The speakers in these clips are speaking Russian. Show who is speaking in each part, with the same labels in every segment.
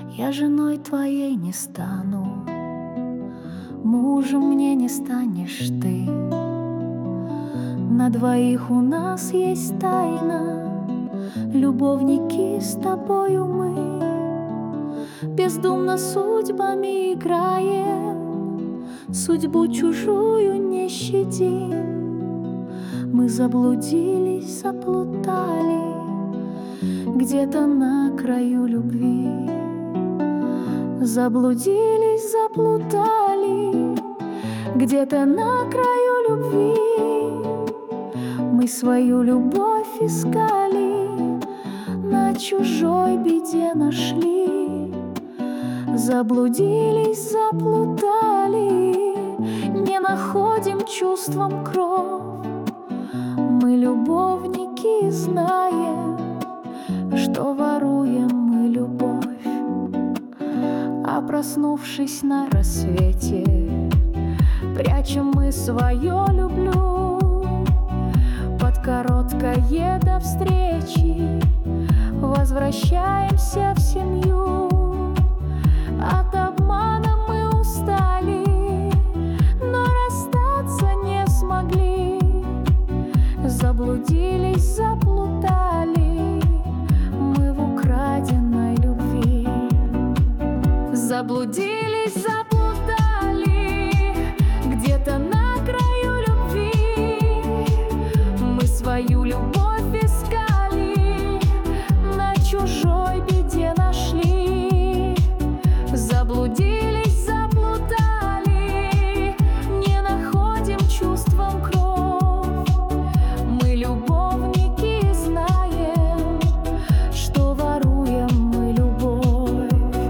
Speaker 1: Я женой твоей не стану, мужем мне не станешь ты. На двоих у нас есть тайна, любовники с тобою мы. Бездумно судьбами играем, судьбу чужую не щадим. Мы заблудились, заплутали где-то на краю любви. Заблудились, заплутали где-то на краю любви. Мы свою любовь искали, на чужой беде нашли. Заблудились, заплутали, не находим чувством кров. Мы любовники, знаем, что воруем мы любовь. А проснувшись на рассвете, прячем мы свое «люблю». Под короткое до встречи возвращаемся в семью. От обмана мы устали, но расстаться не смогли. Заблудились, заплутали мы в украденной любви. Заблудились, заплутали где-то на краю любви. Мы свою любовь искали, на чужой беде нашли. Заблудились, заплутали, не находим чувством кров. Мы любовники, знаем, что воруем мы любовь.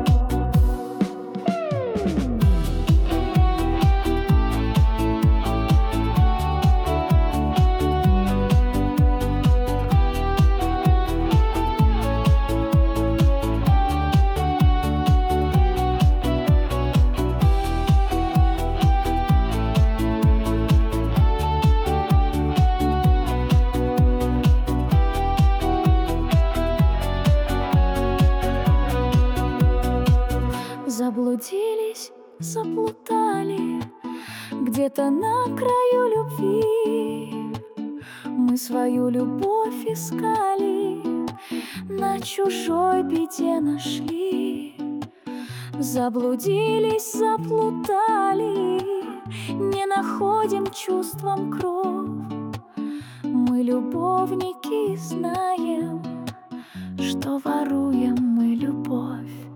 Speaker 1: Заблудились, заплутали где-то на краю любви. Мы свою любовь искали, на чужой беде нашли. Заблудились, заплутали, не находим чувством кров. Мы любовники, знаем, что воруем мы любовь.